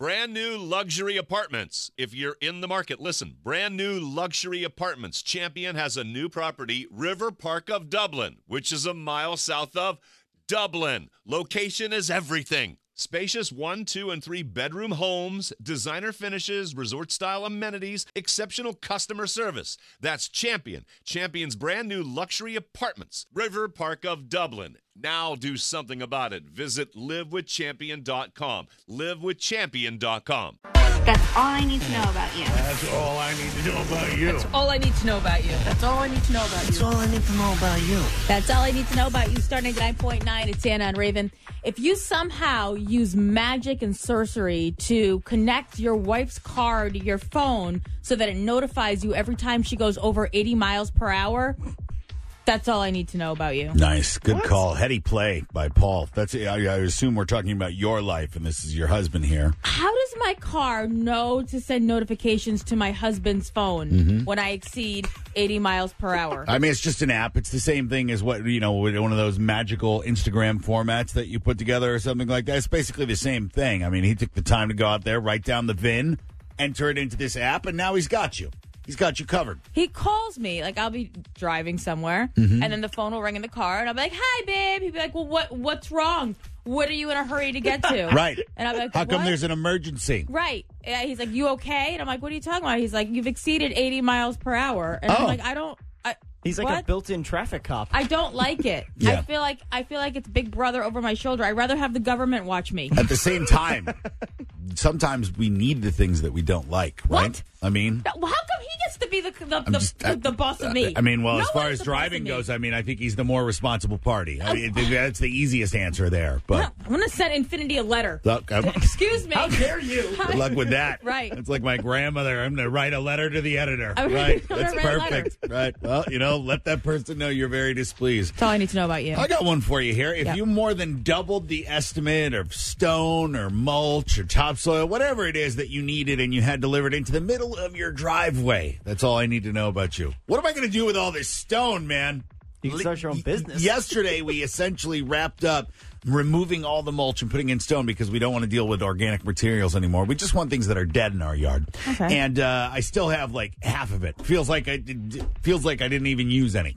Brand new luxury apartments. If you're in the market, listen. Brand new luxury apartments. Champion has a new property, River Park of Dublin, which is a mile south of Dublin. Location is everything. Spacious 1, 2, and 3 bedroom homes, designer finishes, resort-style amenities, exceptional customer service. That's Champion. Champion's brand new luxury apartments, River Park of Dublin. Now do something about it. Visit livewithchampion.com. Livewithchampion.com. That's all I need to know about you. That's all I need to know about you. That's all I need to know about you. That's all I need to know about you. That's all I need to know about you. That's all I need to know about you. Star 99.9, it's Anna and Raven. If you somehow use magic and sorcery to connect your wife's car to your phone so that it notifies you every time she goes over 80 miles per hour, that's all I need to know about you. Nice. Good call. Heady play by Paul. That's. I assume we're talking about your life, and this is your husband here. How does my car know to send notifications to my husband's phone when I exceed 80 miles per hour? I mean, it's just an app. It's the same thing as what, with one of those magical Instagram formats that you put together or something like that. It's basically the same thing. I mean, he took the time to go out there, write down the VIN, enter it into this app, and now he's got you. He's got you covered. He calls me, like I'll be driving somewhere, and then the phone will ring in the car, and I'll be like, "Hi, babe." He'd be like, "Well, what's wrong? What are you in a hurry to get to?" Right. And I'll be like, "How come "What?" there's an emergency?" Right. He's like, "You okay?" And I'm like, "What are you talking about?" He's like, "You've exceeded 80 miles per hour," and I'm like, He's like a built-in traffic cop. I don't like it. Yeah. I feel like it's Big Brother over my shoulder. I'd rather have the government watch me. At the same time, sometimes we need the things that we don't like, right? What? I mean, How come he gets to be the boss of me? I mean, well, No as far one's as the boss of driving me. goes, I mean, I think he's the more responsible party. I mean, that's the easiest answer there. But I'm going to send Infinity a letter. look, Excuse me. How dare you? good luck with that. Right. It's like my grandmother. I'm going to write a letter to the editor. I'm Right. gonna That's write a letter. perfect. Right. Well, let that person know you're very displeased. That's all I need to know about you. I got one for you here. If Yep. you more than doubled the estimate of stone or mulch or topsoil, whatever it is that you needed and you had delivered into the middle of your driveway, that's all I need to know about you. What am I going to do with all this stone, man? You can start your own business. Yesterday, we essentially wrapped up removing all the mulch and putting in stone because we don't want to deal with organic materials anymore. We just want things that are dead in our yard. Okay. And I still have like half of it. Feels like I didn't even use any.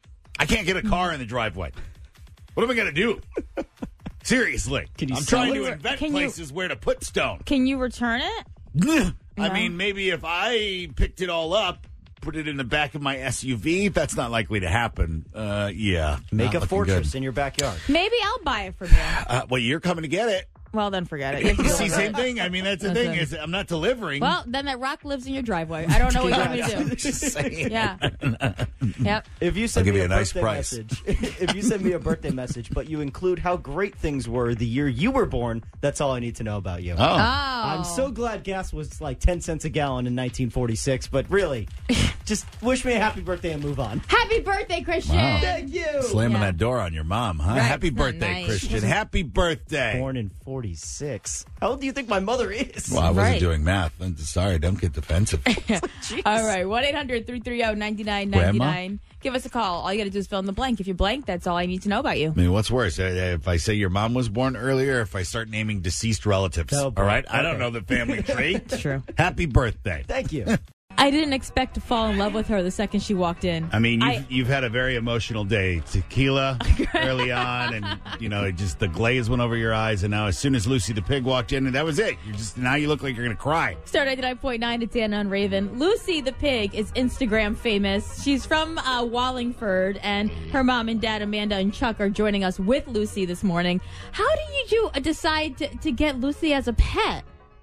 I can't get a car in the driveway. What am I going to do? Seriously. Can you I'm sell trying it? to invent Can you- places where to put stone. Can you return it? I No. mean, maybe if I picked it all up, put it in the back of my SUV, that's not likely to happen. Yeah. Make not a looking fortress good. in your backyard. Maybe I'll buy it from you. Well, you're coming to get it. Well, then forget it. You have to You deal see, with same it. thing. I mean, that's the That's thing it. is I'm not delivering. Well, then that rock lives in your driveway. I don't know what you want me to do. Just saying. Yeah. Yep. If you send give me you a a nice birthday price. message, if you send me a birthday message, but you include how great things were the year you were born, that's all I need to know about you. Oh. I'm so glad gas was like 10 cents a gallon in 1946, but really, just wish me a happy birthday and move on. Happy birthday, Christian. Wow. Thank you. Slamming Yeah. that door on your mom, huh? Right, Happy it's not birthday, nice. Christian. Happy birthday. Born in 46. How old do you think my mother is? Well, I wasn't Right. doing math. I'm sorry, don't get defensive. All right. 1-800-330-9999. Give us a call. All you got to do is fill in the blank. If you blank, that's all I need to know about you. I mean, what's worse, if I say your mom was born earlier, or if I start naming deceased relatives? Oh, All boy. right? I don't Okay. know the family tree. It's true. Happy birthday. Thank you. I didn't expect to fall in love with her the second she walked in. I mean, you've had a very emotional day. Tequila early on, and it just the glaze went over your eyes, and now as soon as Lucy the pig walked in, and that was it. Now you look like you're going to cry. Star 99.9, it's Anna and Raven. Lucy the pig is Instagram famous. She's from Wallingford, and her mom and dad, Amanda and Chuck, are joining us with Lucy this morning. How do you decide to get Lucy as a pet?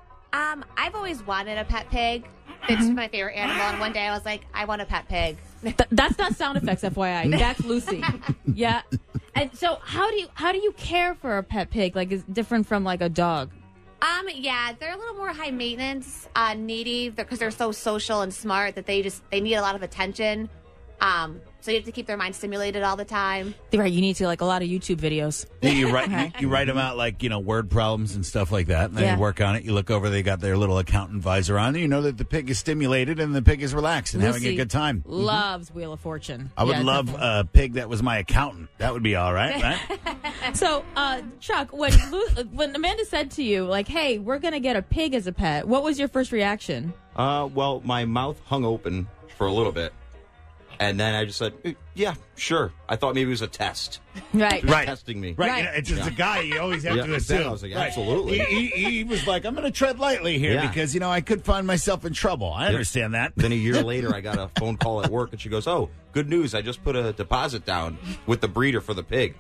I've always wanted a pet pig. It's my favorite animal, and one day I was like, I want a pet pig. That's not sound effects, FYI. That's Lucy. Yeah. And so how do you care for a pet pig? Like, is it different from like a dog? Yeah, they're a little more high maintenance, needy, because they're so social and smart that they need a lot of attention. So you have to keep their mind stimulated all the time. Right, you need to like a lot of YouTube videos. Yeah, you write them out like, word problems and stuff like that. And then Yeah. you work on it. You look over, they got their little accountant visor on. And you know that the pig is stimulated and the pig is relaxed and having a Lucy good time. Loves Wheel of Fortune. I would Yeah, love definitely. a pig that was my accountant. That would be all right, right? So, Chuck, when Amanda said to you, like, hey, we're going to get a pig as a pet, what was your first reaction? Well, my mouth hung open for a little bit. And then I just said, yeah, sure. I thought maybe it was a test. Right. He was Right. testing me. Right. Right. It's just a guy you always have Yeah, to then assume. I was like, Right. absolutely. He was like, I'm going to tread lightly here Yeah. because, I could find myself in trouble. I understand that. Then a year later, I got a phone call at work, and she goes, oh, good news. I just put a deposit down with the breeder for the pig.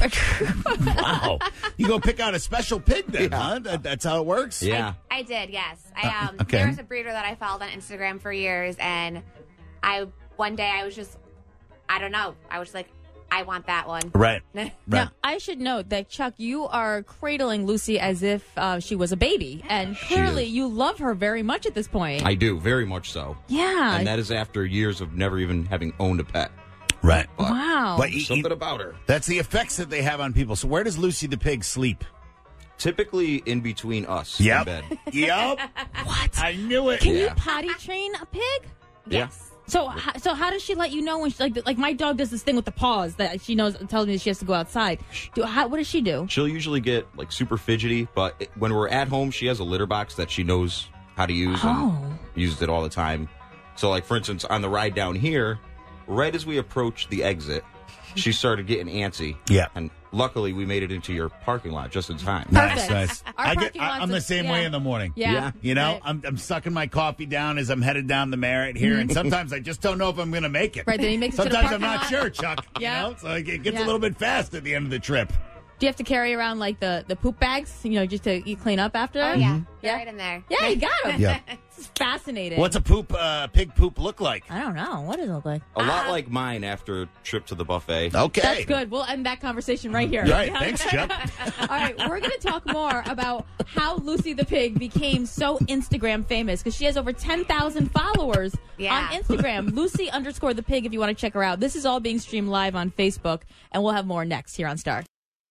Wow. You go pick out a special pig then, huh? That's how it works? Yeah. I did, yes. okay. There was a breeder that I followed on Instagram for years, and one day I was just, I don't know. I was like, I want that one. Right. Now, I should note that, Chuck, you are cradling Lucy as if she was a baby. And clearly is. you love her very much at this point. I do, very much so. yeah. And that is after years of never even having owned a pet. Right. Wow. But Something about her. that's the effects that they have on people. So where does Lucy the pig sleep? Typically in between us in Yep. bed. Yep. What? I knew it. Can you Yeah. potty train a pig? Yes. So how does she let you know when she, like my dog does this thing with the paws that she tells me that she has to go outside. What does she do? She'll usually get like super fidgety, but when we're at home, she has a litter box that she knows how to use and uses it all the time. So, like, for instance, on the ride down here, right as we approached the exit, she started getting antsy. Yeah. And luckily, we made it into your parking lot just in time. Nice, Perfect. nice. Our parking lot's I'm the same way in the morning. Yeah. Yeah. Right. I'm sucking my coffee down as I'm headed down the Merritt here, and sometimes I just don't know if I'm going to make it. Right, then he makes it to the Sometimes I'm parking not lot. sure, Chuck. Yeah. So it gets Yeah. a little bit fast at the end of the trip. Do you have to carry around like the poop bags, just to clean up after? Oh, yeah. They're Yeah. right in there. Yeah, you got them. Yeah. This is fascinating. What's a pig poop look like? I don't know. What does it look like? A lot like mine after a trip to the buffet. Okay. That's good. We'll end that conversation right here. Right. Thanks, Chuck. All right, we're going to talk more about how Lucy the pig became so Instagram famous because she has over 10,000 followers Yeah. on Instagram. Lucy_the pig if you want to check her out. This is all being streamed live on Facebook, and we'll have more next here on Star.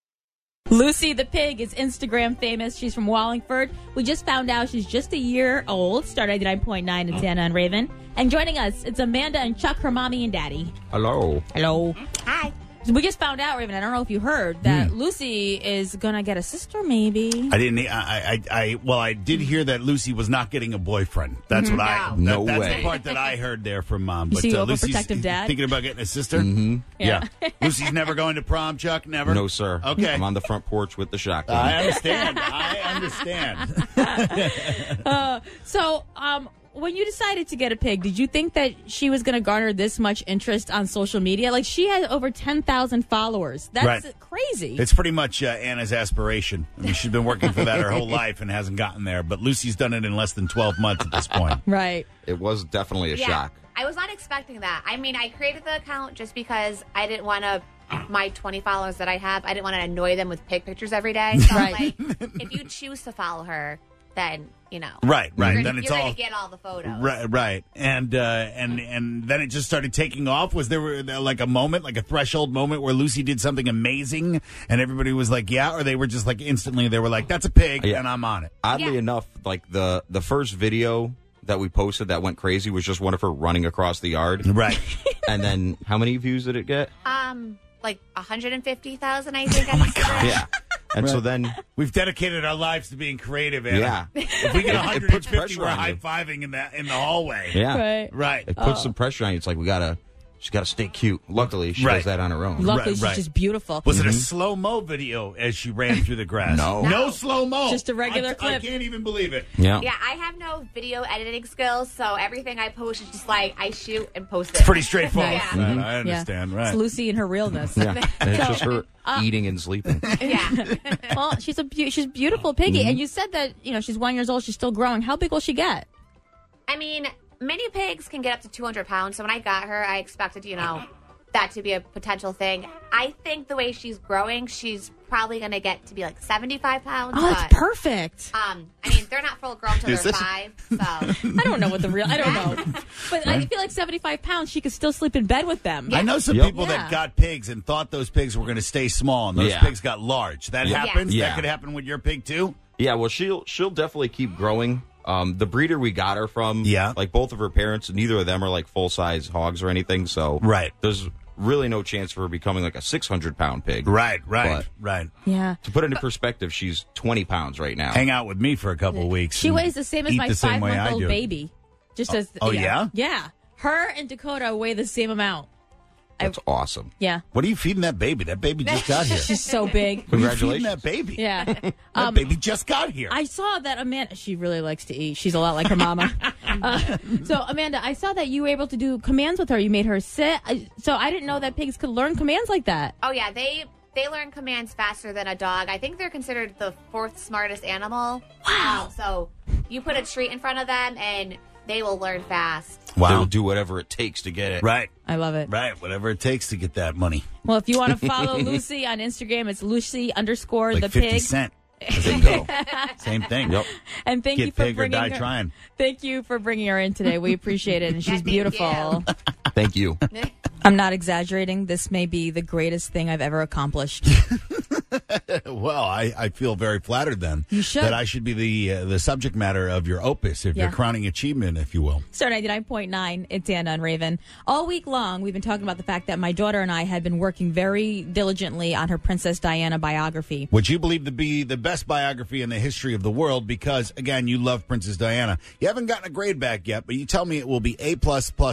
Lucy the pig is Instagram famous. She's from Wallingford. We just found out she's just a year old. Star 99.9 it's Anna and Raven. And joining us, it's Amanda and Chuck, her mommy and daddy. Hello. Hello. Hi. We just found out, Raven, I don't know if you heard, that Lucy is going to get a sister, maybe. I didn't. I did hear that Lucy was not getting a boyfriend. That's what I. No that's way. the part that I heard there from Mom. You But see, Lucy's overprotective dad? thinking about getting a sister. Mm-hmm. Yeah. Lucy's never going to prom, Chuck. Never. No, sir. Okay. I'm on the front porch with the shotgun. I understand. I understand. So, when you decided to get a pig, did you think that she was going to garner this much interest on social media? Like, she has over 10,000 followers. That's Right. crazy. It's pretty much Anna's aspiration. I mean, she's been working for that her whole life and hasn't gotten there. But Lucy's done it in less than 12 months at this point. Right. It was definitely a Yeah. shock. I was not expecting that. I mean, I created the account just because I didn't want to, my 20 followers that I have, I didn't want to annoy them with pig pictures every day. So, Right. like, if you choose to follow her, then, Right. You're, Then it's you're all. going to get all the photos. Right. And then it just started taking off. Was there like a moment, like a threshold moment where Lucy did something amazing and everybody was like, yeah, or they were just like instantly, they were like, that's a pig Yeah. and I'm on it. Oddly Yeah. enough, like the first video that we posted that went crazy was just one of her running across the yard. Right. And then how many views did it get? Like 150,000, I think. Oh my God. Yeah. And so then, We've dedicated our lives to being creative, Anna. yeah. If we get It puts 150, pressure we're on you. high-fiving in the hallway. Yeah. Right. Right. It puts some pressure on you. It's like she's got to stay cute. Luckily, she Right. does that on her own. Luckily, Right. she's just beautiful. Was it a slow-mo video as she ran through the grass? No. No slow-mo. Just a regular I clip. can't even believe it. Yeah. Yeah, I have no video editing skills, so everything I post is just like I shoot and post it. It's pretty straightforward. Nice. Right, I Yeah. understand. Right. It's Lucy and her realness. Yeah. And it's just her eating and sleeping. Yeah. Well, she's she's beautiful piggy. And you said that, she's 1 year old. She's still growing. How big will she get? I mean, mini pigs can get up to 200 pounds, so when I got her, I expected, that to be a potential thing. I think the way she's growing, she's probably going to get to be like 75 pounds. Oh, that's but, perfect. I mean, they're not full grown until they're 5. So I don't know what I don't know. But I feel like 75 pounds, she could still sleep in bed with them. I know some Yep. people Yeah. that got pigs and thought those pigs were going to stay small, and those Yeah. pigs got large. That happens? Yeah. That could happen with your pig, too? Yeah, well, she'll definitely keep growing. The breeder we got her from, Yeah. like both of her parents, neither of them are like full size hogs or anything. So Right. there's really no chance for her becoming like a 600-pound pig. Right. But Yeah. to put it into perspective, she's 20 pounds right now. Hang out with me for a couple of weeks. She and weighs the same as eat my the same way I 5-month-old do. baby. Just as yeah? Yeah. Her and Dakota weigh the same amount. That's awesome. Yeah. What are you feeding that baby? That baby just got here. She's so big. What are you feeding Congratulations. that baby? Yeah. That baby just got here. I saw that Amanda, she really likes to eat. She's a lot like her mama. So, Amanda, I saw that you were able to do commands with her. You made her sit. So I didn't know that pigs could learn commands like that. oh yeah, they learn commands faster than a dog. I think they're considered the 4th smartest animal. Wow. So you put a treat in front of them and they will learn fast. They'll do whatever it takes to get it. Right. I love it. Right. Whatever it takes to get that money. Well, if you want to follow Lucy on Instagram, it's Lucy_the Like 50 pig. cent. As they go. Same thing. Yep. And thank Get you for pig or bringing die her. trying. Thank you for bringing her in today. We appreciate it, and she's Thank beautiful. you. Thank you. I'm not exaggerating. This may be the greatest thing I've ever accomplished. Well, I feel very flattered then. You should. That I should be the subject matter of your opus, Yeah. your crowning achievement, if you will. Star 99.9, it's Anna and Raven. All week long, we've been talking about the fact that my daughter and I had been working very diligently on her Princess Diana biography. Which you believe to be the best biography in the history of the world because, again, you love Princess Diana. You haven't gotten a grade back yet, but you tell me it will be A++++++++.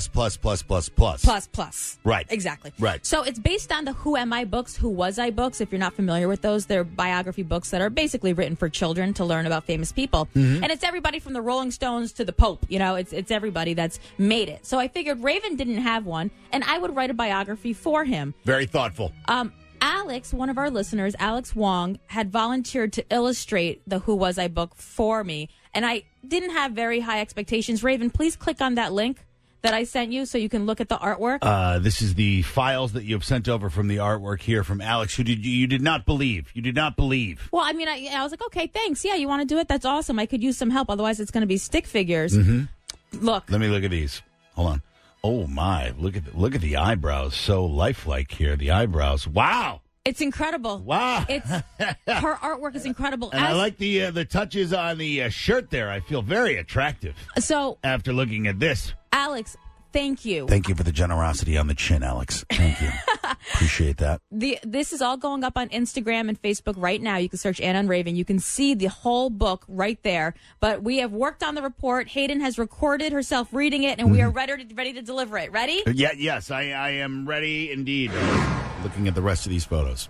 Plus. Right. Exactly. Right. So it's based on the Who Am I books, Who Was I books. If you're not familiar with those, they're biography books that are basically written for children to learn about famous people. Mm-hmm. And it's everybody from the Rolling Stones to the Pope. You know, it's everybody that's made it. So I figured Raven didn't have one, and I would write a biography for him. Very thoughtful. Alex, one of our listeners, Alex Wong, had volunteered to illustrate the Who Was I book for me. And I didn't have very high expectations. Raven, please click on that link that I sent you so you can look at the artwork. This is the files that you have sent over from the artwork here from Alex, who you did not believe. You did not believe. Well, I mean, I was like, okay, thanks. Yeah, you want to do it? That's awesome. I could use some help. Otherwise, it's going to be stick figures. Mm-hmm. Look. Let me look at these. Hold on. Oh, my. Look at the eyebrows. So lifelike here. The eyebrows. Wow. It's incredible. Wow. It's her artwork is incredible. And I like the touches on the shirt there. I feel very attractive So, after looking at this. Alex, thank you. Thank you for the generosity on the chin, Alex. Thank you. Appreciate that. This is all going up on Instagram and Facebook right now. You can search Anna and Raven. You can see the whole book right there. But we have worked on the report. Hayden has recorded herself reading it, and we are ready to deliver it. Ready? Yeah, yes, I am ready indeed. Looking at the rest of these photos.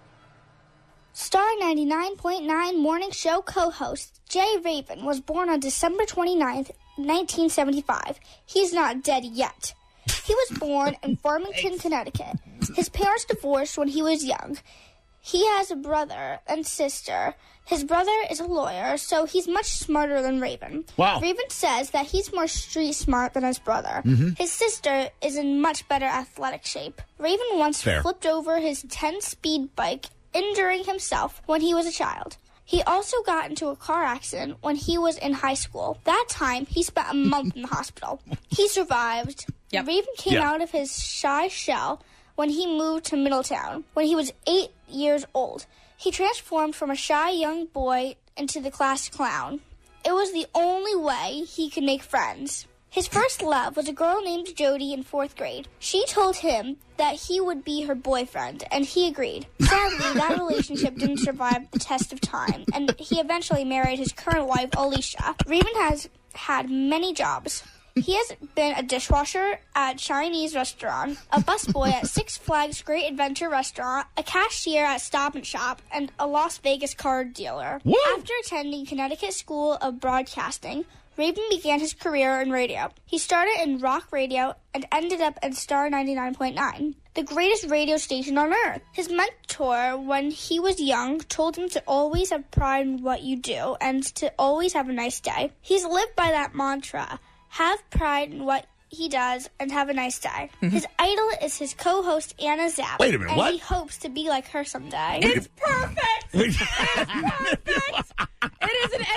Star 99.9 morning show co-host Jay Raven was born on December 29th, 1975. He's not dead yet. He was born in Farmington, Connecticut. His parents divorced when he was young. He has a brother and sister. His brother is a lawyer, so he's much smarter than Raven. Wow. Raven says that he's more street smart than his brother. His sister is in much better athletic shape. Raven once Fair. flipped over his 10-speed bike, injuring himself when he was a child. He also got into a car accident when he was in high school. That time, he spent a month in the hospital. He survived. Yep. Raven came out of his shy shell when he moved to Middletown when he was 8 years old. He transformed from a shy young boy into the class clown. It was the only way he could make friends. His first love was a girl named Jody in 4th grade. She told him that he would be her boyfriend, and he agreed. Sadly, that relationship didn't survive the test of time, and he eventually married his current wife, Alicia. Raven has had many jobs. He has been a dishwasher at a Chinese restaurant, a busboy at Six Flags Great Adventure Restaurant, a cashier at Stop and Shop, and a Las Vegas card dealer. Woo! After attending Connecticut School of Broadcasting, Raven began his career in radio. He started in rock radio and ended up at Star 99.9, the greatest radio station on earth. His mentor, when he was young, told him to always have pride in what you do and to always have a nice day. He's lived by that mantra. Have pride in what he does and have a nice day. His idol is his co-host Anna Zapp. Wait a minute, and what? he hopes to be like her someday. It's perfect. It's perfect. It is an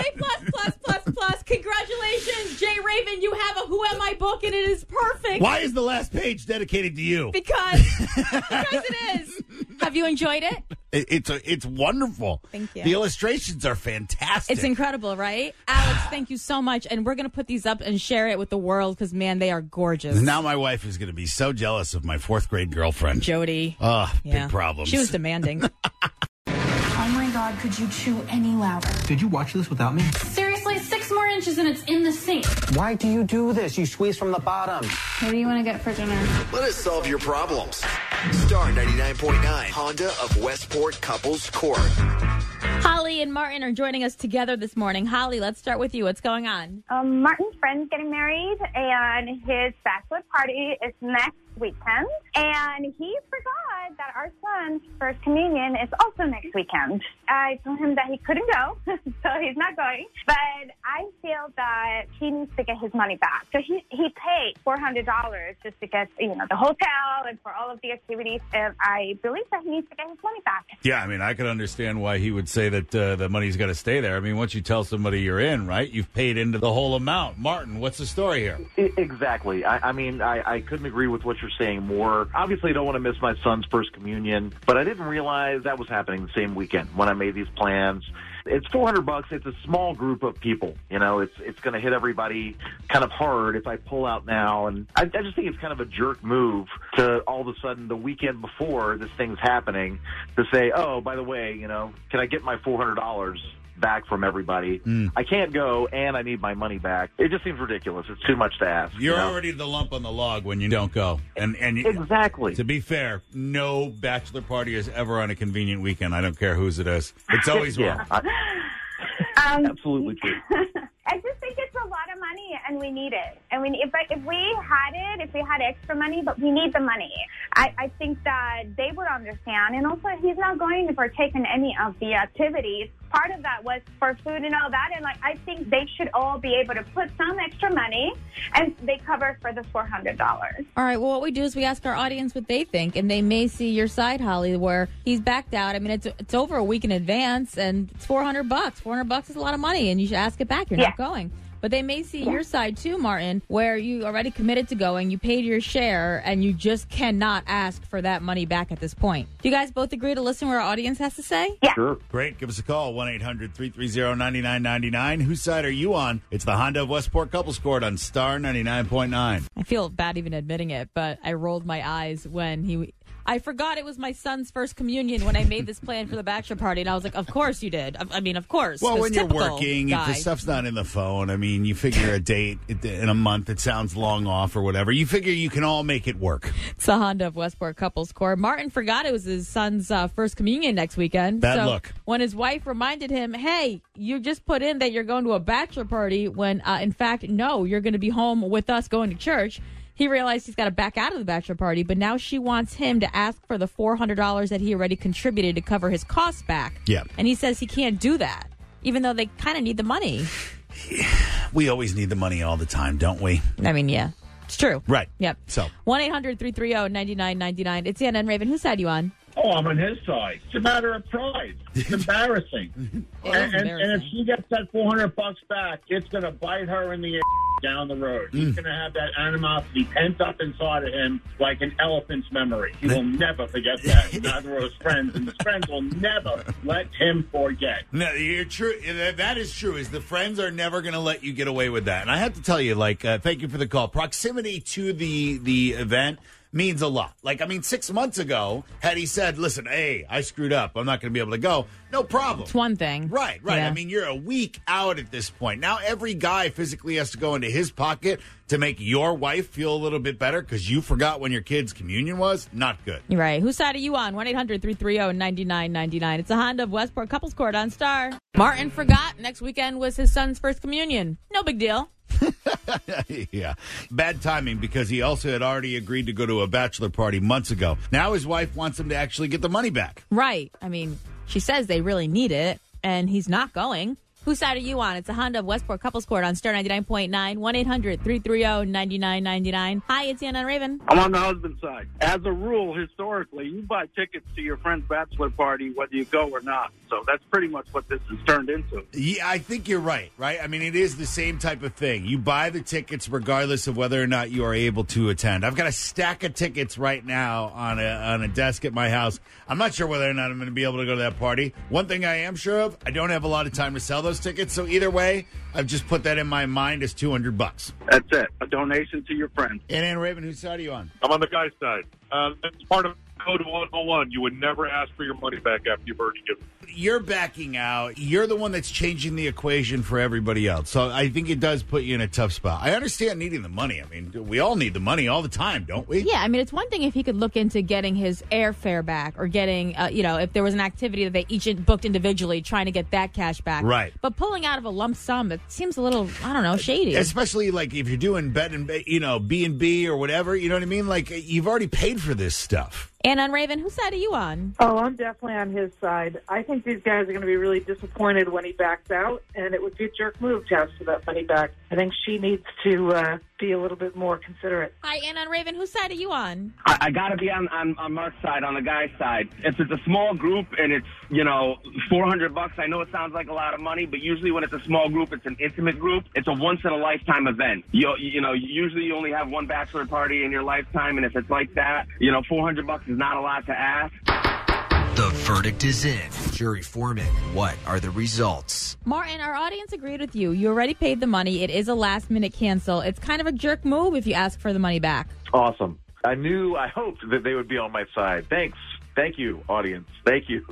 A++++. Congratulations, Jay Raven. You have a Who Am I book, and it is perfect. Why is the last page dedicated to you? Because it is. Have you enjoyed it? It's wonderful. Thank you. The illustrations are fantastic. It's incredible, right? Alex, thank you so much. And we're going to put these up and share it with the world because, man, they are gorgeous. Now my wife is going to be so jealous of my fourth grade girlfriend. Jody. Oh, Yeah. big problems. She was demanding. Oh my God, could you chew any louder? Did you watch this without me? Seriously, 6 more inches and it's in the sink. Why do you do this? You squeeze from the bottom. What do you want to get for dinner? Let us solve your problems. Star 99.9, Honda of Westport Couples Court. Holly and Martin are joining us together this morning. Holly, let's start with you. What's going on? Martin's friend's getting married, and his bachelor party is next weekend. And he forgot that our son's first communion is also next weekend. I told him that he couldn't go, so he's not going. But I feel that he needs to get his money back. So he paid $400 just to get, the hotel and for all of the activities. And I believe that he needs to get his money back. Yeah, I mean, I could understand why he would say that the money's got to stay there. I mean, once you tell somebody you're in, right, you've paid into the whole amount. Martin, what's the story here? Exactly. I couldn't agree with what you're saying more. Obviously, I don't want to miss my son's first communion, but I didn't realize that was happening the same weekend when I made these plans. It's $400. It's a small group of people. It's going to hit everybody kind of hard if I pull out now. And I just think it's kind of a jerk move to all of a sudden the weekend before this thing's happening to say, oh, by the way, can I get my $400 back from everybody? I can't go and I need my money back. It just seems ridiculous. It's too much to ask. You're already the lump on the log when you don't go. And exactly. To be fair, no bachelor party is ever on a convenient weekend. I don't care whose it is. It's always wrong. Absolutely true. I just think it's a lot of money, and we need it. I mean, if we had extra money, but we need the money, I think that they would understand. And also, he's not going to partake in any of the activities. Part of that was for food and all that, and I think they should all be able to put some extra money, and they cover for the $400. All right, well, what we do is we ask our audience what they think, and they may see your side, Holly, where he's backed out. I mean, it's over a week in advance, and it's $400. $400 is a lot of money, and you should ask it back. You're not going. But they may see your side too, Martin, where you already committed to going, you paid your share, and you just cannot ask for that money back at this point. Do you guys both agree to listen to what our audience has to say? Yeah. Sure. Great. Give us a call, 1-800-330-9999. Whose side are you on? It's the Honda of Westport Couples Court on Star 99.9. I feel bad even admitting it, but I rolled my eyes when I forgot it was my son's first communion when I made this plan for the bachelor party, and I was like, of course you did. I mean, of course. Well, when you're Typical working, guy. if the stuff's not in the phone, I mean, you figure a date in a month, it sounds long off or whatever. You figure you can all make it work. It's the Honda of Westport Couples Court. Martin forgot it was his son's first communion next weekend. Bad luck. When his wife reminded him, hey, you just put in that you're going to a bachelor party when, in fact, no, you're going to be home with us going to church. He realized he's got to back out of the bachelor party, but now she wants him to ask for the $400 that he already contributed to cover his costs back. Yeah. And he says he can't do that, even though they kind of need the money. We always need the money all the time, don't we? I mean, yeah, it's true. Right. Yep. So 1-800-330-9999. It's Anna and Raven. Whose side are you on? Oh, I'm on his side. It's a matter of pride. It's embarrassing. And if she gets that $400 back, it's going to bite her in the ass down the road. He's going to have that animosity pent up inside of him like an elephant's memory. He will never forget that. Neither will his friends, and his friends will never let him forget. No, you're true. That is true. Is the friends are never going to let you get away with that. And I have to tell you, thank you for the call. Proximity to the event means a lot. 6 months ago, had he said, listen, hey, I screwed up, I'm not going to be able to go, no problem. It's one thing. Right. Yeah. I mean, you're a week out at this point. Now every guy physically has to go into his pocket to make your wife feel a little bit better because you forgot when your kid's communion was. Not good. You're right. Whose side are you on? 1-800-330-9999. It's a Honda of Westport Couples Court on Star. Martin forgot next weekend was his son's first communion. No big deal. Yeah. Bad timing because he also had already agreed to go to a bachelor party months ago. Now his wife wants him to actually get the money back. Right. I mean, she says they really need it, and he's not going. Whose side are you on? It's a Honda of Westport Couples Court on Star 99.9, 1-800-330-9999. Hi, it's Anna and Raven. I'm on the husband's side. As a rule, historically, you buy tickets to your friend's bachelor party whether you go or not. So that's pretty much what this has turned into. Yeah, I think you're right? I mean, it is the same type of thing. You buy the tickets regardless of whether or not you are able to attend. I've got a stack of tickets right now on a desk at my house. I'm not sure whether or not I'm going to be able to go to that party. One thing I am sure of, I don't have a lot of time to sell those tickets. So either way, I've just put that in my mind as $200. That's it. A donation to your friend. And Raven, whose side are you on? I'm on the guy's side. That's part of Code 101. You would never ask for your money back after you've already given it. You're backing out. You're the one that's changing the equation for everybody else. So I think it does put you in a tough spot. I understand needing the money. I mean, we all need the money all the time, don't we? Yeah, I mean, it's one thing if he could look into getting his airfare back or getting, if there was an activity that they each booked individually, trying to get that cash back. Right. But pulling out of a lump sum, it seems a little, I don't know, shady. Especially like if you're doing B&B or whatever, you know what I mean? Like you've already paid for this stuff. And on Raven, whose side are you on? Oh, I'm definitely on his side. I think these guys are going to be really disappointed when he backs out, and it would be a jerk move to ask for that money back. I think she needs to be a little bit more considerate. Hi, and on Raven, whose side are you on? I got to be on Mark's side, on the guy's side. If it's a small group and it's, $400, I know it sounds like a lot of money, but usually when it's a small group, it's an intimate group. It's a once-in-a-lifetime event. Usually you only have one bachelor party in your lifetime, and if it's like that, $400 is not a lot to ask. The verdict is in. Jury foreman, what are the results? Martin, our audience agreed with you. You already paid the money. It is a last-minute cancel. It's kind of a jerk move if you ask for the money back. Awesome. I hoped that they would be on my side. Thanks. Thank you, audience. Thank you.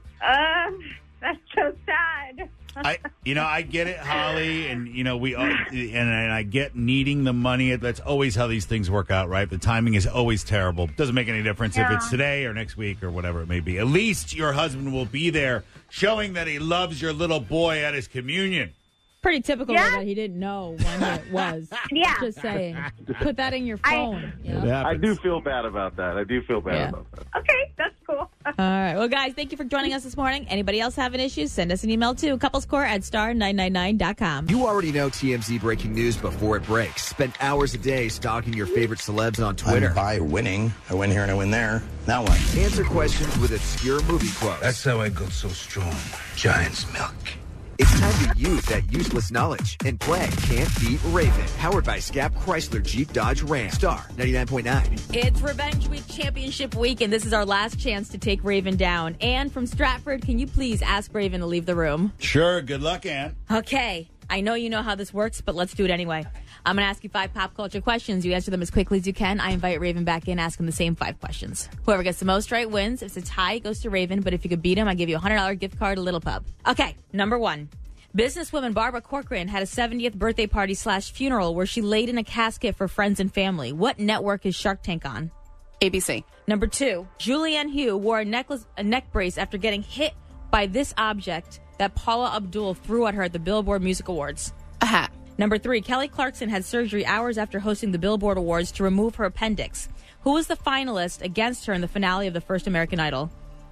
That's so sad. I get it, Holly, and we all, and I get needing the money. That's always how these things work out, right? The timing is always terrible. Doesn't make any difference if it's today or next week or whatever it may be. At least your husband will be there, showing that he loves your little boy at his communion. Pretty typical that he didn't know when it was. Yeah. Just saying. Put that in your phone. I do feel bad about that. Okay, that's cool. All right. Well, guys, thank you for joining us this morning. Anybody else having issues, send us an email to couplescore@star999.com. You already know TMZ breaking news before it breaks. Spend hours a day stalking your favorite celebs on Twitter. By winning. I win here and I win there. Now what? Answer questions with obscure movie quotes. That's how I got so strong. Giant's milk. It's time to use that useless knowledge and play Can't Beat Raven. Powered by Scap Chrysler Jeep Dodge Ram. Star 99.9. It's Revenge Week Championship Week, and this is our last chance to take Raven down. Ann from Stratford, can you please ask Raven to leave the room? Sure. Good luck, Ann. Okay. I know you know how this works, but let's do it anyway. I'm going to ask you 5 pop culture questions. You answer them as quickly as you can. I invite Raven back in, ask him the same 5 questions. Whoever gets the most right wins. If it's a tie, it goes to Raven. But if you could beat him, I give you a $100 gift card to Little Pub. Okay, number 1. Businesswoman Barbara Corcoran had a 70th birthday party / funeral where she laid in a casket for friends and family. What network is Shark Tank on? ABC. Number 2. Julianne Hough wore a neck brace after getting hit by this object that Paula Abdul threw at her at the Billboard Music Awards. A hat. Number 3, Kelly Clarkson had surgery hours after hosting the Billboard Awards to remove her appendix. Who was the finalist against her in the finale of the first American Idol?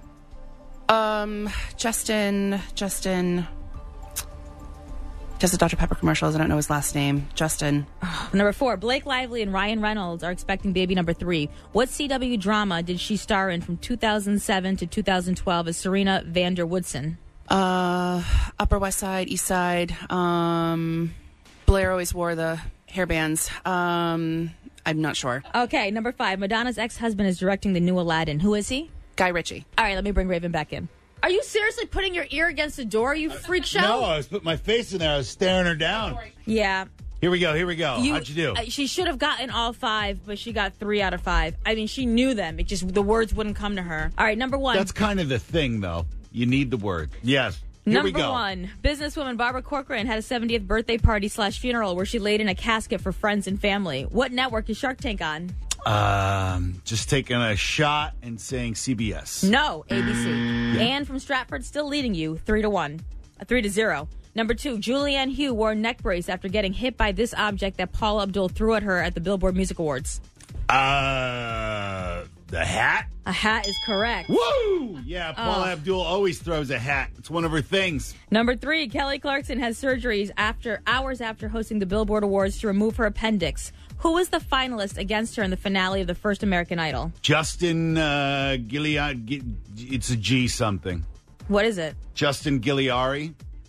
Justin. Just a Dr. Pepper commercials. I don't know his last name. Justin. Number 4, Blake Lively and Ryan Reynolds are expecting baby number 3. What CW drama did she star in from 2007 to 2012 as Serena Vander Woodson? Upper West Side, East Side. Blair always wore the hairbands. I'm not sure. Okay, number 5, Madonna's ex-husband is directing the new Aladdin. Who is he? Guy Ritchie. All right, let me bring Raven back in. Are you seriously putting your ear against the door, you freak show? No, I was putting my face in there. I was staring her down. Yeah. Here we go. How'd you do? She should have gotten all 5, but she got 3 out of 5. I mean, she knew them. It just, the words wouldn't come to her. All right, number 1. That's kind of the thing, though. You need the word. Yes. Here we go. Number 1, businesswoman Barbara Corcoran had a 70th birthday party / funeral where she laid in a casket for friends and family. What network is Shark Tank on? Just taking a shot and saying CBS. No, ABC. Ann from Stratford still leading you 3-1. 3-0. Number 2, Julianne Hough wore a neck brace after getting hit by this object that Paula Abdul threw at her at the Billboard Music Awards. The hat? A hat is correct. Woo! Yeah, Paula Abdul always throws a hat. It's one of her things. Number 3, Kelly Clarkson has surgeries hours after hosting the Billboard Awards to remove her appendix. Who was the finalist against her in the finale of the first American Idol? Justin Giuliani. It's a G something. What is it? Justin Giuliani.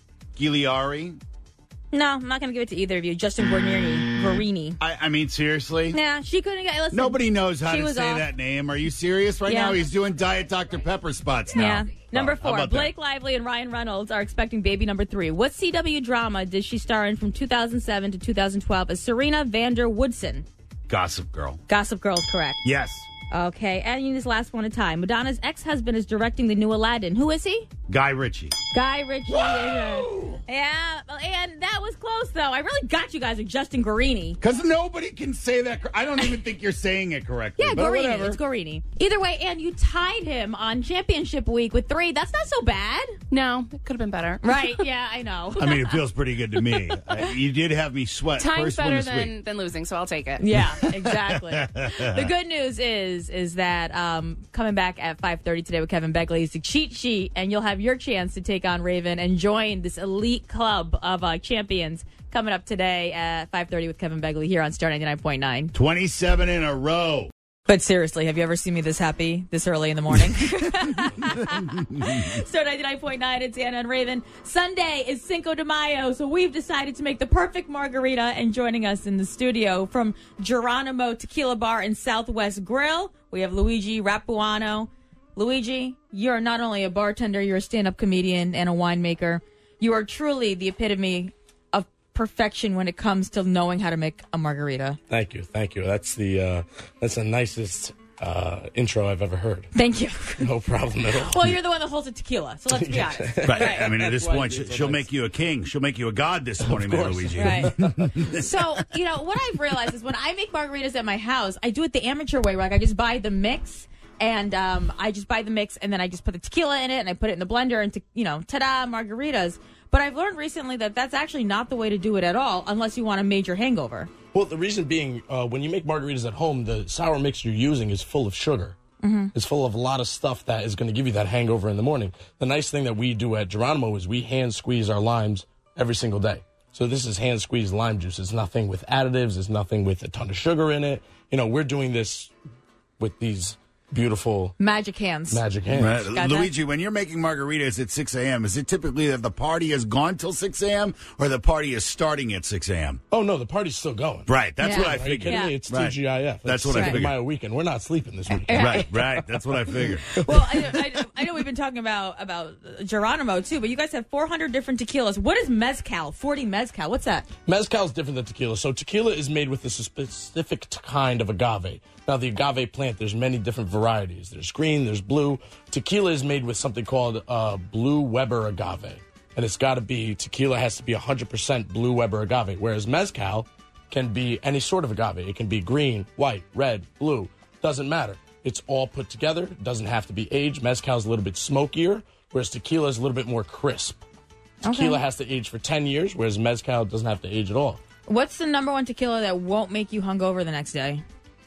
No, I'm not going to give it to either of you. Justin Guarini. I mean, seriously? Nah, she couldn't get... Listen, nobody knows how to say off. that name. Are you serious? Right now, he's doing Diet Dr. Pepper spots now. Yeah. Number 4, Blake that? Lively and Ryan Reynolds are expecting baby number 3. What CW drama did she star in from 2007 to 2012 as Serena Vander Woodson? Gossip Girl. Gossip Girl is correct. Yes. Okay, and this last one in time. Madonna's ex-husband is directing the new Aladdin. Who is he? Guy Ritchie. Guy Ritchie. Yeah, and that was close, though. I really got you guys with Justin Guarini. Because nobody can say that. I don't even think you're saying it correctly. Yeah, but Guarini. whatever. It's Guarini. Either way, and you tied him on championship week with 3. That's not so bad. No, it could have been better. Right, yeah, I know. I mean, it feels pretty good to me. You did have me sweat. Time's first one better this week. than losing, so I'll take it. Yeah, exactly. The good news is that coming back at 5:30 today with Kevin Begley is the cheat sheet, and you'll have your chance to take on Raven and join this elite club of champions coming up today at 5:30 with Kevin Begley here on Star 99.9. 27 in a row. But seriously, have you ever seen me this happy this early in the morning? Star 99.9, it's Anna and Raven. Sunday is Cinco de Mayo, so we've decided to make the perfect margarita. And joining us in the studio from Geronimo Tequila Bar and Southwest Grill, we have Luigi Rapuano. Luigi, you're not only a bartender, you're a stand-up comedian and a winemaker. You are truly the epitome of perfection when it comes to knowing how to make a margarita. Thank you. That's the nicest intro I've ever heard. Thank you. No problem at all. Well, you're the one that holds the tequila, so let's be honest. Right. I mean, at this point, she'll make you a king. She'll make you a god this morning, there, Luigi. Right. So, what I've realized is when I make margaritas at my house, I do it the amateur way, like I just buy the mix. And I just buy the mix, and then I just put the tequila in it, and I put it in the blender, and ta-da, margaritas. But I've learned recently that that's actually not the way to do it at all, unless you want a major hangover. Well, the reason being, when you make margaritas at home, the sour mix you're using is full of sugar. Mm-hmm. It's full of a lot of stuff that is going to give you that hangover in the morning. The nice thing that we do at Geronimo is we hand squeeze our limes every single day. So this is hand squeezed lime juice. It's nothing with additives. It's nothing with a ton of sugar in it. We're doing this with these beautiful magic hands. Right. Luigi, when you're making margaritas at 6 a.m., is it typically that the party has gone till 6 a.m. or the party is starting at 6 a.m.? Oh, no, the party's still going. Right. That's what I figured. Are you kidding me? It's TGIF. That's what I figured. Mile weekend. We're not sleeping this weekend. Right. That's what I figured. Well, I know we've been talking about Geronimo, too, but you guys have 400 different tequilas. What is Mezcal? 40 Mezcal. What's that? Mezcal is different than tequila. So tequila is made with a specific kind of agave. Now, the agave plant, there's many different varieties. There's green, there's blue. Tequila is made with something called Blue Weber agave. And tequila has to be 100% Blue Weber agave, whereas mezcal can be any sort of agave. It can be green, white, red, blue. Doesn't matter. It's all put together. It doesn't have to be aged. Mezcal is a little bit smokier, whereas tequila is a little bit more crisp. Tequila has to age for 10 years, whereas mezcal doesn't have to age at all. What's the number one tequila that won't make you hungover the next day?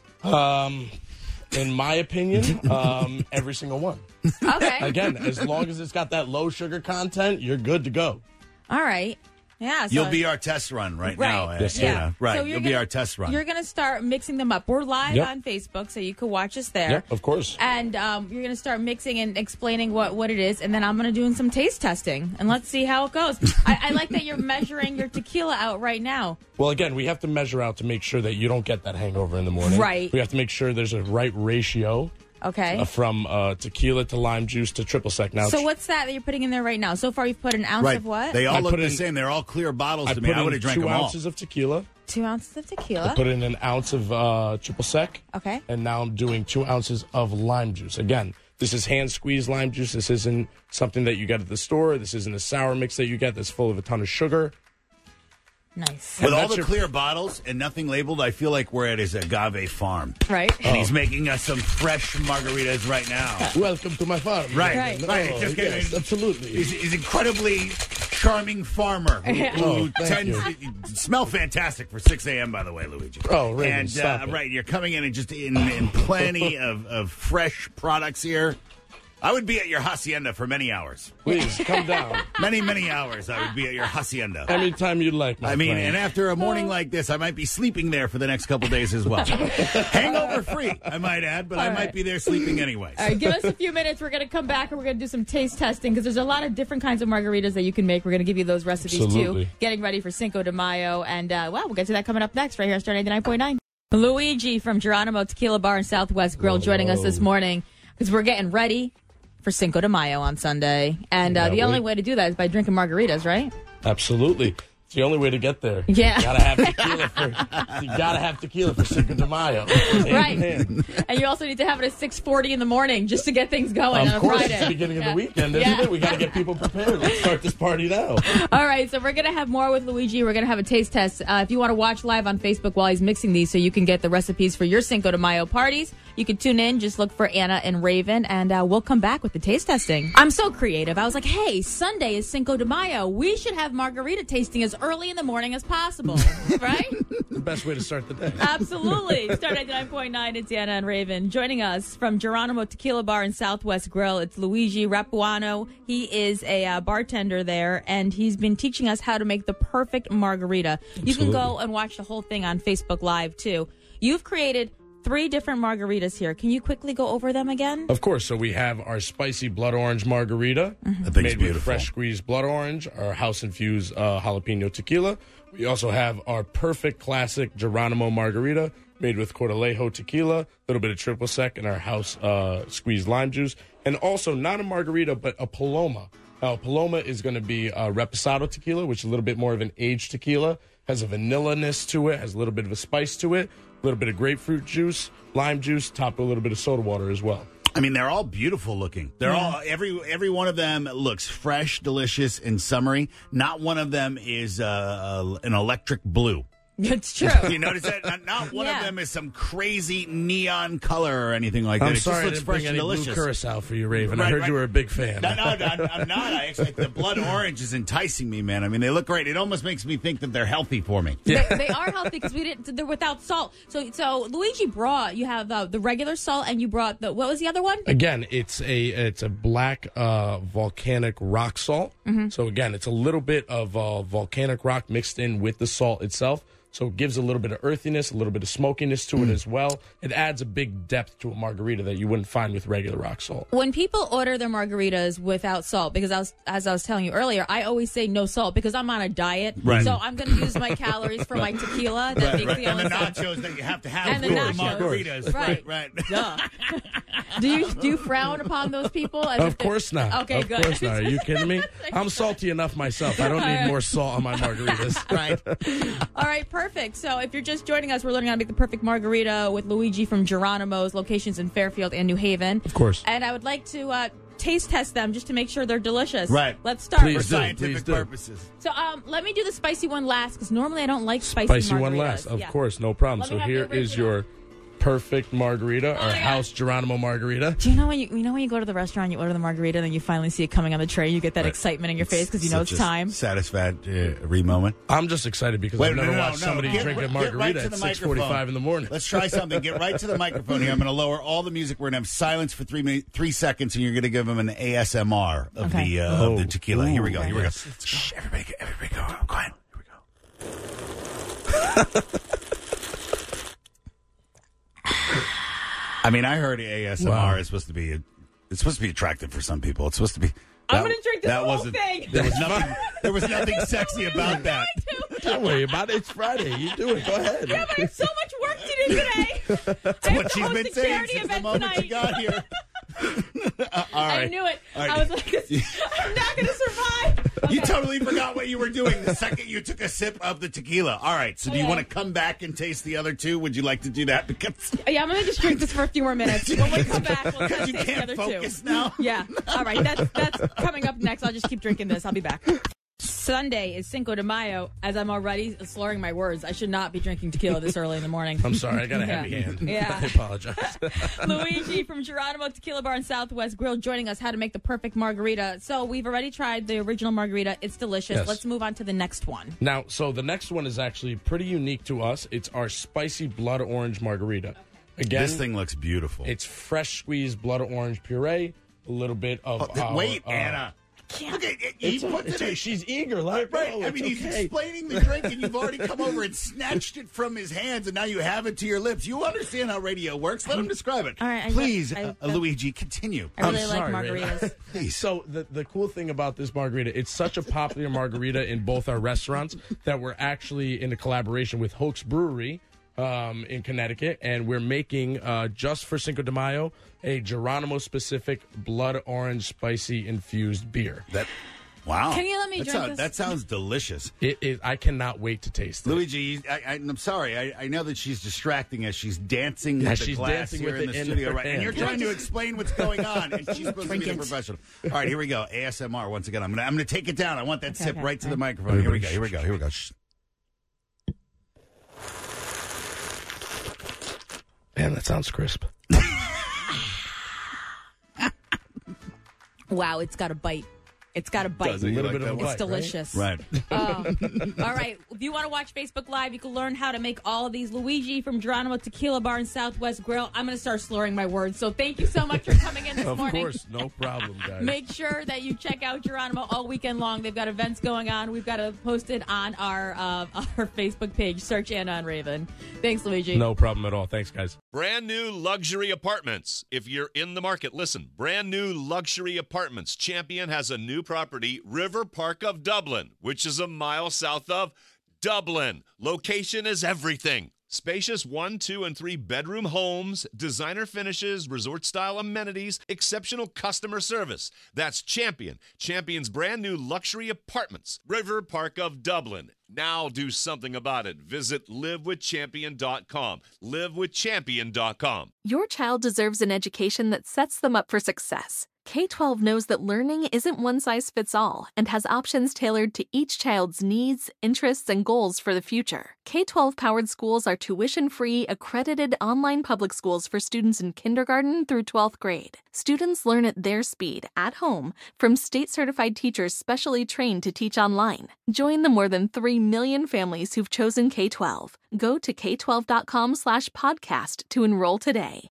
In my opinion, every single one. Okay. Again, as long as it's got that low sugar content, you're good to go. All right. Yeah. So You'll be our test run right now. Yes, yeah. Right. So You'll be our test run. You're going to start mixing them up. We're live on Facebook, so you can watch us there. Yep, of course. And you're going to start mixing and explaining what it is, and then I'm going to do some taste testing, and let's see how it goes. I like that you're measuring your tequila out right now. Well, again, we have to measure out to make sure that you don't get that hangover in the morning. Right. We have to make sure there's a right ratio. Okay. From tequila to lime juice to triple sec. Now, so what's that you're putting in there right now? So far, you've put an ounce of what? They all look the same. They're all clear bottles to me. I would have drank them all. 2 ounces of tequila. 2 ounces of tequila. I put in an ounce of triple sec. Okay. And now I'm doing 2 ounces of lime juice. Again, this is hand squeezed lime juice. This isn't something that you get at the store. This isn't a sour mix that you get that's full of a ton of sugar. Nice. With all the clear bottles and nothing labeled, I feel like we're at his agave farm. Right. And he's making us some fresh margaritas right now. Welcome to my farm. Right. Yes, absolutely. He's incredibly charming farmer who tends to smell fantastic for 6 a.m., by the way, Luigi. Oh, Raven, and stop it. right, you're coming in and just in plenty of fresh products here. I would be at your hacienda for many hours. Please, come down. Many hours I would be at your hacienda. Anytime you'd like, my friend. And after a morning like this, I might be sleeping there for the next couple days as well. Hangover free, I might add, but I might be there sleeping anyways. All right, give us a few minutes. We're going to come back and we're going to do some taste testing because there's a lot of different kinds of margaritas that you can make. We're going to give you those recipes Absolutely. too. Getting ready for Cinco de Mayo. And, we'll get to that coming up next right here on Star 99.9. Luigi from Geronimo Tequila Bar and Southwest Grill joining us this morning because we're getting ready for Cinco de Mayo on Sunday. And the only way to do that is by drinking margaritas, right? Absolutely. It's the only way to get there. Yeah. You gotta have tequila for Cinco de Mayo. Right. And you also need to have it at 6:40 in the morning just to get things going on a Of course, Friday. it's the beginning of the weekend, isn't it? We gotta get people prepared. Let's start this party now. All right, so we're going to have more with Luigi. We're going to have a taste test. If you want to watch live on Facebook while he's mixing these so you can get the recipes for your Cinco de Mayo parties, you can tune in. Just look for Anna and Raven, and we'll come back with the taste testing. I'm so creative. I was like, hey, Sunday is Cinco de Mayo. We should have margarita tasting as early in the morning as possible, right? The best way to start the day. Absolutely. Star 99.9, it's Anna and Raven. Joining us from Geronimo Tequila Bar and Southwest Grill, it's Luigi Rapuano. He is a bartender there, and he's been teaching us how to make the perfect margarita. You can go and watch the whole thing on Facebook Live, too. You've created 3 different margaritas here. Can you quickly go over them again? Of course. So we have our spicy blood orange margarita made with fresh squeezed blood orange, our house-infused jalapeno tequila. We also have our perfect classic Geronimo margarita made with Cortalejo tequila, a little bit of triple sec, and our house squeezed lime juice. And also, not a margarita, but a Paloma. Now, Paloma is going to be Reposado tequila, which is a little bit more of an aged tequila. Has a vanilla-ness to it, has a little bit of a spice to it, a little bit of grapefruit juice, lime juice, topped with a little bit of soda water as well. I mean, they're all beautiful looking. They're all every one of them looks fresh, delicious, and summery. Not one of them is an electric blue. It's true. You notice that? Not one of them is some crazy neon color or anything like that. I'm It sorry just I looks didn't fresh bring and any blue delicious. curacao for you, Raven. I Right, heard right. you were a big fan. No, I'm not. I actually, the blood orange is enticing me, man. I mean, they look great. It almost makes me think that they're healthy for me. They are healthy because they're without salt. So Luigi brought, you have the regular salt, and you brought what was the other one? Again, it's a black volcanic rock salt. So again, it's a little bit of volcanic rock mixed in with the salt itself. So it gives a little bit of earthiness, a little bit of smokiness to it as well. It adds a big depth to a margarita that you wouldn't find with regular rock salt. When people order their margaritas without salt, because as I was telling you earlier, I always say no salt because I'm on a diet. Right. So I'm going to use my calories for my tequila. That makes the And only the salt. nachos that you have to have And the with nachos. margaritas. Right. Duh. Do you frown upon those people? As Of if they're- course not. Okay, of good. course not. Are you kidding me? I'm salty enough myself. I don't need more salt on my margaritas. Right. All right, perfect. So if you're just joining us, we're learning how to make the perfect margarita with Luigi from Geronimo's, locations in Fairfield and New Haven. Of course. And I would like to taste test them just to make sure they're delicious. Right. Let's start. For scientific purposes. So let me do the spicy one last because normally I don't like spicy One margaritas. last. Of Yeah. course, no problem. Let me So have here the is your perfect margarita, our house Geronimo margarita. Do you know when you go to the restaurant, you order the margarita, and then you finally see it coming on the tray, you get that excitement in your face because you know it's time. Satisfactory moment. I'm just excited because I've never watched somebody drink a margarita at 6:45 in the morning. Let's try something. Get right to the microphone here. I'm going to lower all the music. We're going to have silence for 3 seconds, and you're going to give them an ASMR of the tequila. Here we go. Here we go. Shh, everybody go. Quiet. Here we go. I mean, I heard ASMR is supposed to be attractive for some people. It's supposed to be. I'm going to drink this whole thing. There was nothing sexy about that. Don't worry about it. It's Friday. You do it. Go ahead. Yeah, but I have so much work to do today. That's what she's been saying since the moment she got here. All right. I knew it. All right. I was like, I'm not going to survive. Okay. You totally forgot what you were doing the second you took a sip of the tequila. All right. So do you want to come back and taste the other two? Would you like to do that? Because Yeah, I'm going to just drink this for a few more minutes. When we come back, we'll Because you taste the can't other focus two. now? Yeah. All right. That's coming up next. I'll just keep drinking this. I'll be back. Sunday is Cinco de Mayo. As I'm already slurring my words, I should not be drinking tequila this early in the morning. I'm sorry, I got a heavy hand. Yeah. I apologize. Luigi from Geronimo Tequila Bar and Southwest Grill joining us how to make the perfect margarita. So we've already tried the original margarita. It's delicious. Yes. Let's move on to the next one. Now, so the next one is actually pretty unique to us. It's our spicy blood orange margarita. Again, This thing looks beautiful. it's fresh squeezed blood orange puree, a little bit of Wait, Anna. Look at it. She's eager. Let it Right. go. I mean, It's he's okay. explaining the drink, and you've already come over and snatched it from his hands, and now you have it to your lips. You understand how radio works. Let him describe it. All right, Please, Luigi, continue. I really I'm like sorry, margaritas. Ray. Please. So the cool thing about this margarita, it's such a popular margarita in both our restaurants that we're actually in a collaboration with Hoax Brewery in Connecticut, and we're making, just for Cinco de Mayo, a Geronimo-specific blood orange spicy infused beer. Wow. Can you let me drink this? That sounds delicious. I cannot wait to taste it. Luigi, I'm sorry. I know that she's distracting us. She's dancing Yeah, with the she's glass dancing here with in it the in studio, her right? And you're hand. trying to explain what's going on, and she's supposed to be the Drink it. professional. All right, here we go. ASMR once again. I'm gonna take it down. I want that sip okay, right to okay. the microphone. Here we go. Shh. Man, that sounds crisp. Wow, it's got a bite. It's got a bite. Does it? A little You bit like of that a one? It's bite, delicious. Right. All right. If you want to watch Facebook Live, you can learn how to make all of these. Luigi from Geronimo Tequila Bar and Southwest Grill. I'm going to start slurring my words. So thank you so much for coming in this Of morning. course, no problem, guys. Make sure that you check out Geronimo all weekend long. They've got events going on. We've got it posted on our Facebook page. Search Anna and Raven. Thanks, Luigi. No problem at all. Thanks, guys. Brand new luxury apartments. If you're in the market, listen. Brand new luxury apartments. Champion has a new property, River Park of Dublin, which is a mile south of Dublin. Location is everything. Spacious 1, 2, and 3 bedroom homes, designer finishes, resort-style amenities, exceptional customer service. That's Champion. Champion's brand new luxury apartments, River Park of Dublin. Now do something about it. Visit livewithchampion.com. Livewithchampion.com. Your child deserves an education that sets them up for success. K-12 knows that learning isn't one size fits all and has options tailored to each child's needs, interests, and goals for the future. K-12 powered schools are tuition-free, accredited online public schools for students in kindergarten through 12th grade. Students learn at their speed, at home, from state-certified teachers specially trained to teach online. Join the more than 3 million families who've chosen K-12. Go to k12.com/podcast to enroll today.